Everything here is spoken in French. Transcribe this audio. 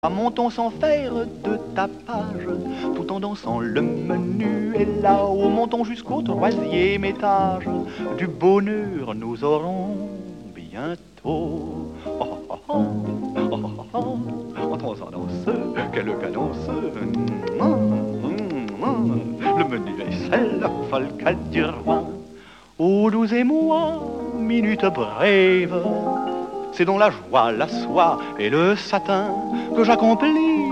Montons sans faire de tapage, tout en dansant le menu est là-haut. Montons jusqu'au troisième étage, du bonheur nous aurons bientôt. Oh, oh, oh, oh, oh, oh. Entrons en danse, quelle cadence. Le menu est la folka du roi. Ô douze et moi, minute brève, c'est dans la joie, la soie et le satin que j'accomplis